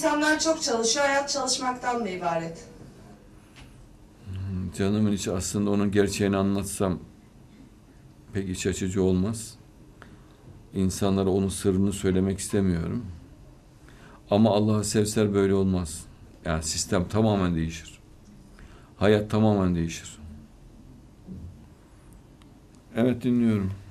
İnsanlar çok çalışıyor, hayat çalışmaktan mı ibaret? Canımın içi, aslında onun gerçeğini anlatsam pek iç açıcı olmaz. İnsanlara onun sırrını söylemek istemiyorum. Ama Allah'ı sevseler böyle olmaz. Yani sistem tamamen değişir. Hayat tamamen değişir. Evet, dinliyorum.